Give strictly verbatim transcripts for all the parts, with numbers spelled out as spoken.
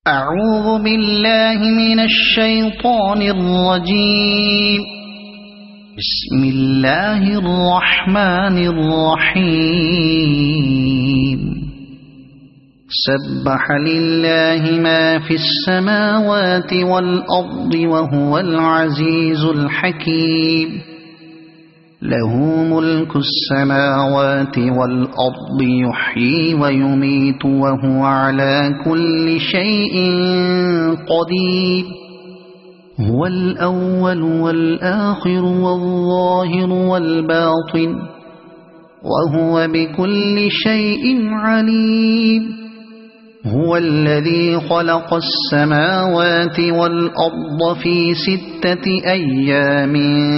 أعوذ بالله من الشيطان الرجيم. بسم الله الرحمن الرحيم. سبح لله ما في السماوات والأرض وهو العزيز الحكيم. له ملك السماوات والأرض يحيي ويميت وهو على كل شيء قدير. هو الأول والآخر والظاهر والباطن وهو بكل شيء عليم. هو الذي خلق السماوات والأرض في ستة أيام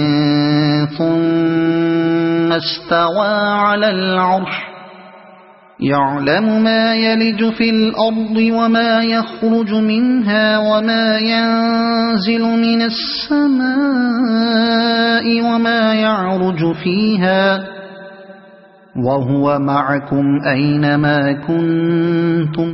ثم استوى على العرش يعلم ما يلج في الأرض وما يخرج منها وما ينزل من السماء وما يعرج فيها وهو معكم أينما كنتم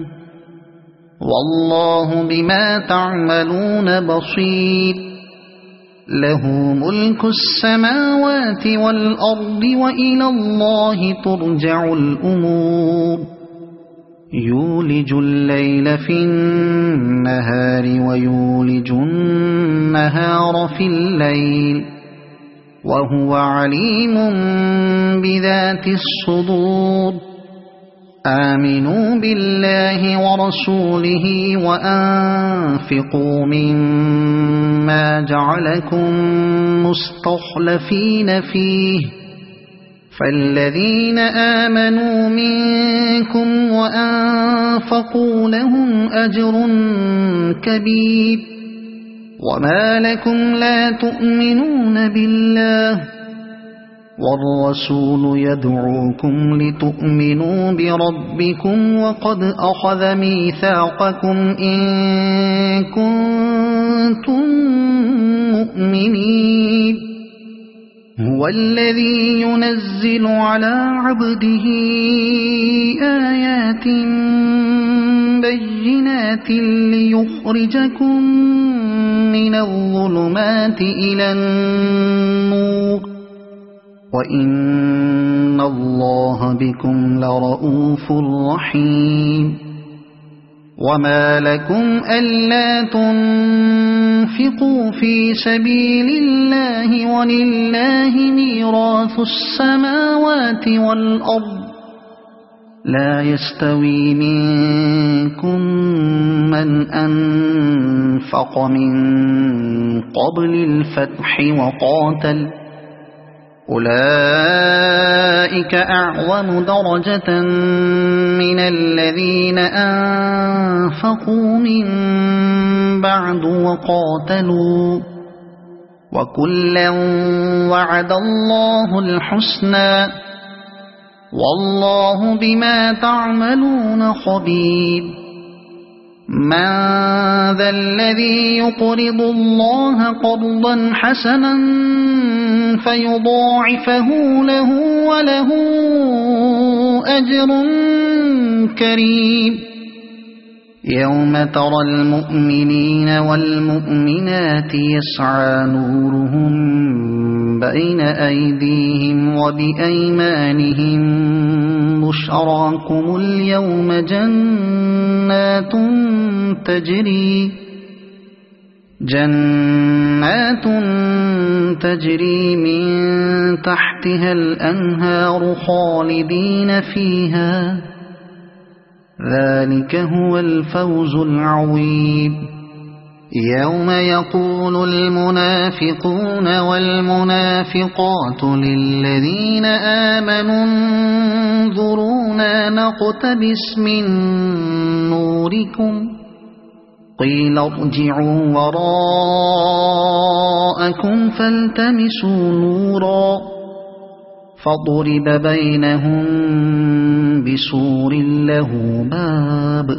والله بما تعملون بصير. له ملك السماوات والأرض وإلى الله ترجع الأمور. يولج الليل في النهار ويولج النهار في الليل وهو عليم بذات الصدور. آمنوا بالله ورسوله وأنفقوا مما جعلكم مستخلفين فيه فالذين آمنوا منكم وأنفقوا لهم أجر كبير. وما لكم لا تؤمنون بالله والرسول يدعوكم لتؤمنوا بربكم وقد أخذ ميثاقكم إن كنتم مؤمنين. هو الذي ينزل على عبده آيات بينات ليخرجكم من الظلمات إلى النور وإن الله بكم لرؤوف رحيم. وما لكم ألا تنفقوا في سبيل الله ولله ميراث السماوات والأرض لا يستوي منكم من أنفق من قبل الفتح وقاتل أولئك أعظم درجة من الذين أنفقوا من بعد وقاتلوا وكلا وعد الله الحسنى والله بما تعملون خبير. من ذا الذي يقرض الله قرضا حسنا فيضاعفه له وله أجر كريم. يوم ترى المؤمنين والمؤمنات يسعى نورهم بين أيديهم وبأيمانهم بشراكم اليوم جنات تجري جنات تجري من تحتها الأنهار خالدين فيها ذلك هو الفوز العظيم. يوم يقول المنافقون والمنافقات للذين آمنوا انظرونا نقتبس من نوركم قيل ارجعوا وراءكم فالتمسوا نورا فضرب بينهم بسور له باب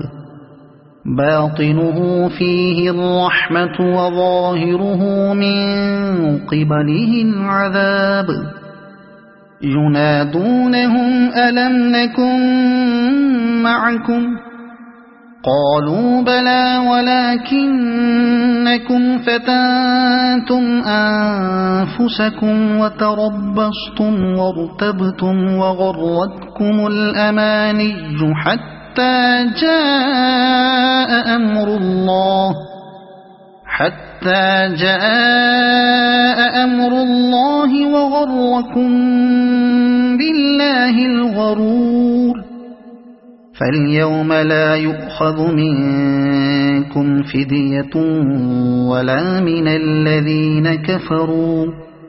باطنه فيه الرحمة وظاهره من قبله العذاب. ينادونهم ألم نكن معكم قالوا بلى ولكنكم فتنتم أنفسكم وتربصتم وارتبتم وغرتكم الأماني حتى جاء أمر الله حتى جاء أمر الله وغركم بالله الغرور فاليوم لا يؤخذ منكم فدية ولا من الذين كفروا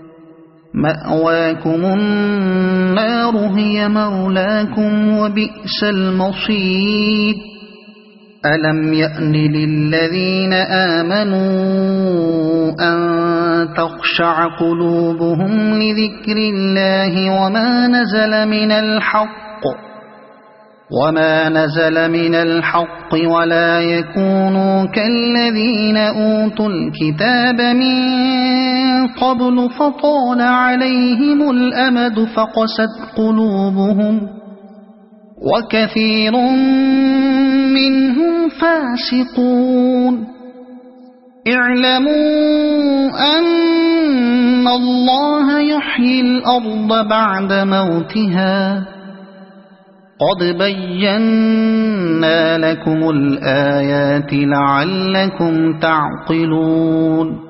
مأواكم النار هي مولاكم وبئس المصير ألم يأن للذين آمنوا أن تخشع قلوبهم لذكر الله وما نزل من الحق وما نزل من الحق ولا يكونوا كالذين أوتوا الكتاب من قبل فطال عليهم الأمد فقست قلوبهم وكثير منهم فاسقون اعلموا أن الله يحيي الأرض بعد موتها قد بينا لكم الآيات لعلكم تعقلون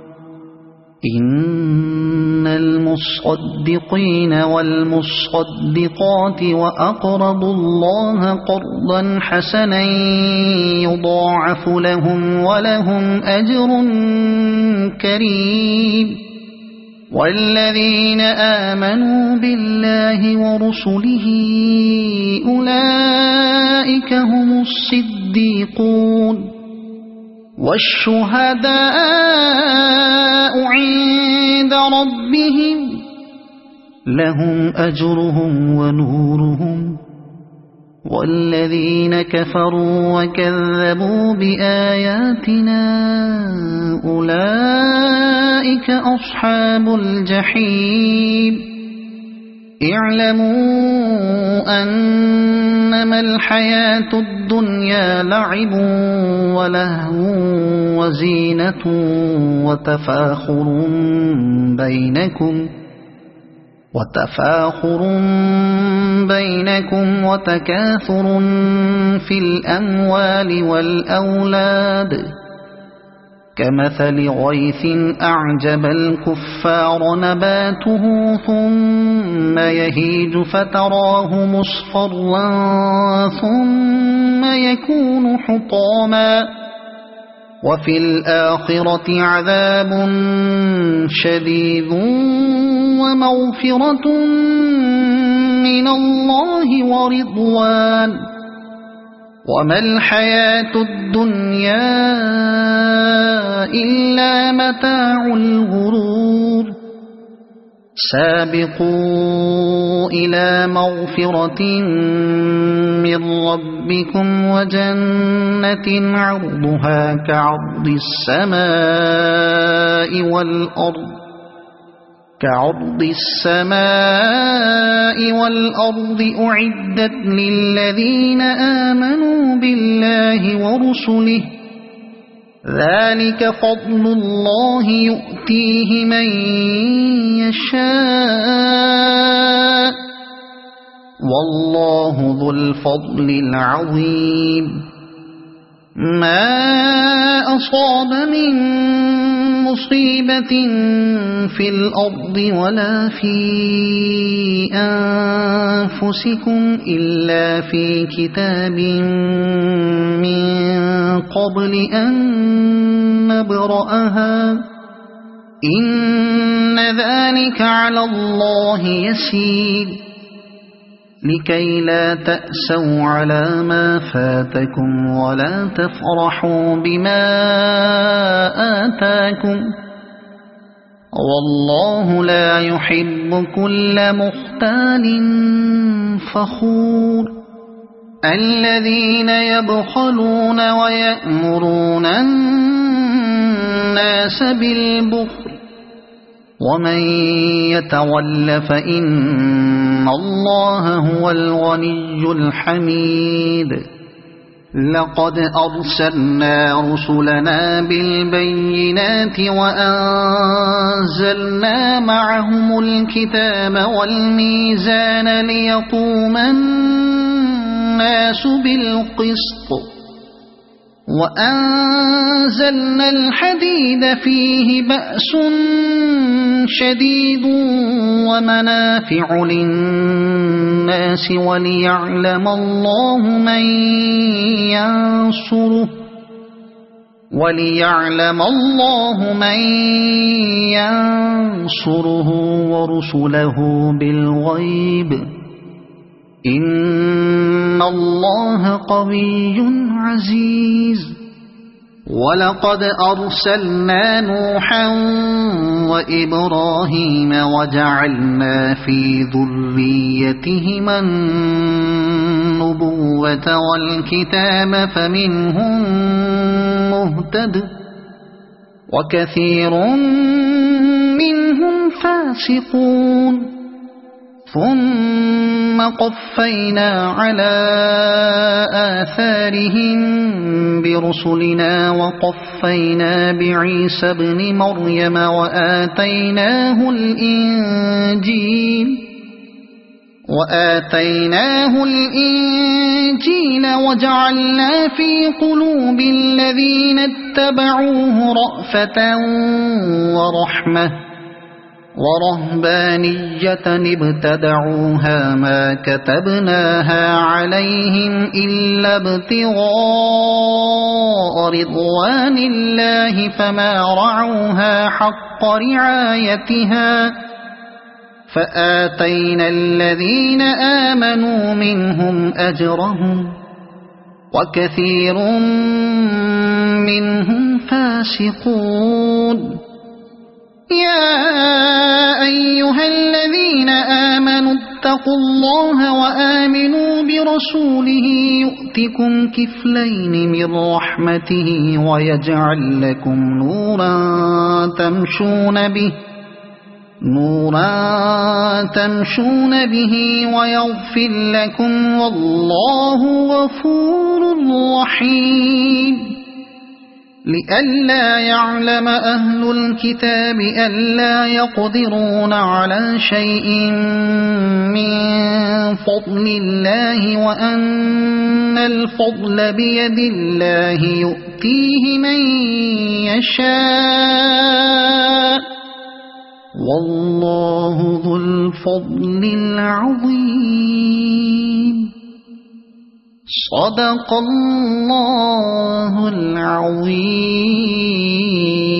إن المصدقين والمصدقات وأقرضوا الله قرضا حسنا يضاعف لهم ولهم أجر كريم والذين آمنوا بالله ورسله أولئك هم الصديقون والشهداء عند ربهم لهم أجرهم ونورهم والذين كفروا وكذبوا بآياتنا أولئك أصحاب الجحيم اعلموا أنما الحياة الدنيا لعب ولهو وزينة وتفاخر بينكم وتفاخر بينكم وتكاثر في الأموال والأولاد كمثل غيث أعجب الكفار نباته ثم يهيج فتراه مصفرا ثم يكون حطاما وفي الآخرة عذاب شديد ومغفرة من الله ورضوان وما الحياة الدنيا إلا متاع الغرور سابقوا إلى مغفرة من ربكم وجنة عرضها كعرض السماء والأرض كعرض السماء والأرض أعدت للذين آمنوا بالله ورسله ذلك فضل الله يؤتيه من يشاء والله ذو الفضل العظيم ما أصاب من مصيبة في الأرض ولا في أنفسكم إلا في كتاب من قبل أن نبرأها إن ذلك على الله يسير لكي لا تأسوا على ما فاتكم ولا تفرحوا بما آتاكم والله لا يحب كل مختال فخور الذين يبخلون ويأمرون الناس بالبخل ومن يتول فإن الله هو الغني الحميد لقد أرسلنا رسلنا بالبينات وأنزلنا معهم الكتاب والميزان ليقوم الناس بالقسط وأنزلنا الحديد فيه بأس شديد ومنافع للناس وليعلم الله من ينصره وليعلم الله من ينصره ورسله بالغيب إن الله قوي عزيز ولقد أرسلنا نوحا وإبراهيم وجعلنا في ذريتهما النبوة والكتاب فمنهم مهتد وكثير منهم فاسقون ثم قفينا على آثارهم برسلنا وقفينا بعيسى ابن مريم وآتيناه الإنجيل وآتيناه الإنجيل وجعلنا في قلوب الذين اتبعوه رأفة ورحمة ورهبانية ابتدعوها ما كتبناها عليهم إلا ابتغاء رضوان الله فما رعوها حق رعايتها فآتينا الذين آمنوا منهم أجرهم وكثير منهم فاسقون يا أيها الذين آمنوا اتقوا الله وآمنوا برسوله يؤتكم كفلين من رحمته ويجعل لكم نورا تمشون به نورا تمشون به ويغفر لكم والله غفور رحيم لئلا يعلم أهل الكتاب ألا يقدرون على شيء من فضل الله وأن الفضل بيد الله يؤتيه من يشاء والله ذو الفضل العظيم صدق الله العظيم.